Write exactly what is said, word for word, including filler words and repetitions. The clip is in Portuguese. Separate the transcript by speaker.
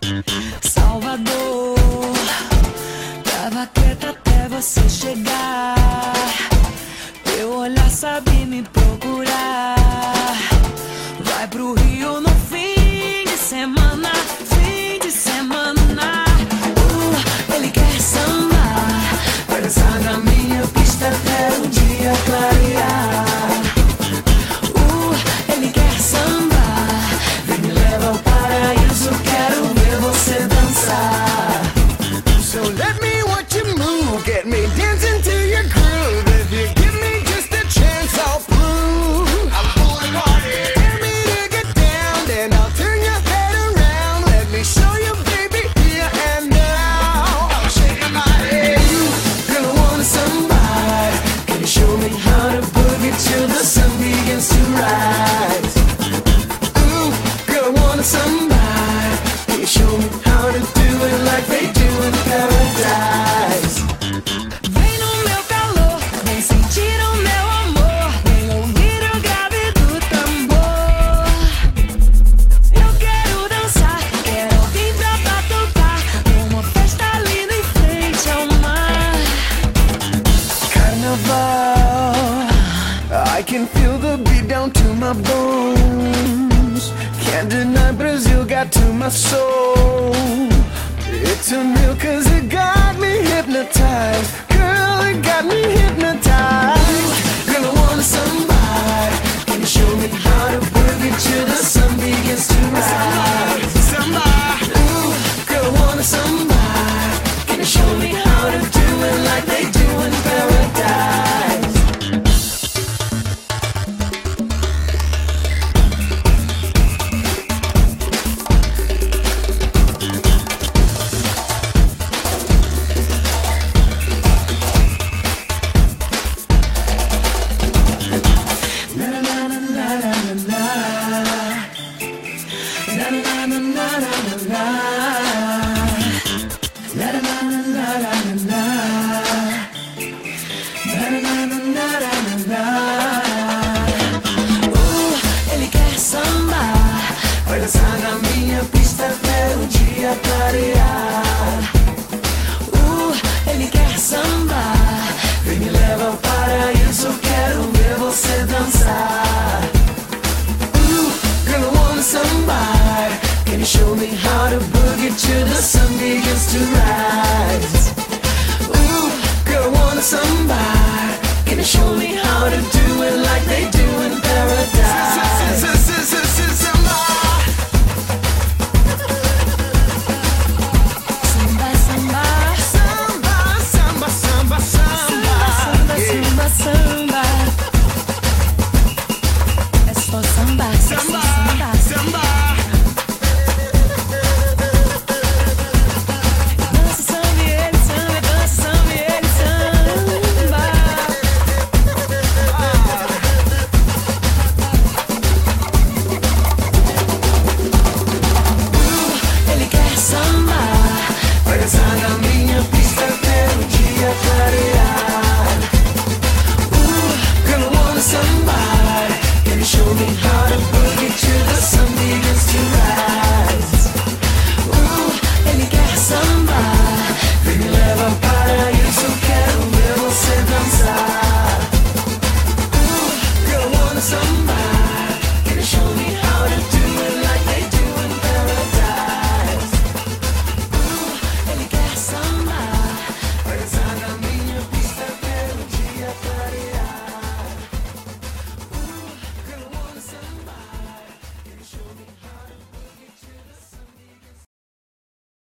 Speaker 1: Salvador, tava quieta até você chegar. Teu olhar sabe me procurar. Vai pro Rio no fim de semana, fim de semana. Uh, ele quer sambar, vai dançar na minha pista até o dia clarear. Uh, ele quer sambar, vem me leva ao paraíso, quero ver você dançar.
Speaker 2: So let me watch you move, get me dancing to your groove. If you give me just a chance, I'll prove I'm going party. Tell me to get down, then I'll turn your head around. Let me show you, baby, here and now. I'm shaking my head.
Speaker 1: You gonna want somebody? Can you show me how to boogie till the sun begins to rise?
Speaker 2: Ooh,
Speaker 1: Girl, want somebody? Can you show me how to do it like they do in paradise? Vem no meu calor, vem sentir o meu amor, vem ouvir o grave do tambor. Eu quero dançar, quero alguém pra batucar, numa festa linda em frente ao mar.
Speaker 2: Carnaval, I can feel the beat down to my bones. Can't deny Brazil got to my soul. It's a meal cause it got me hypnotized. Girl, it got me hypnotized.
Speaker 1: Girl, I want somebody. Can you show me how to boogie till the sun begins to rise?
Speaker 2: Somebody,
Speaker 1: Ooh, girl, I want somebody. Can you show me how to do it like they do in paradise? Uh, ele quer sambar, vai dançar na minha pista até o dia clarear. Uh, ele quer sambar, vem me leva ao paraíso, quero ver você dançar. Ooh, girl, I want somebody. Can you show me how to boogie till the sun begins to rise? Ooh, girl, I want somebody. Can you show me how to do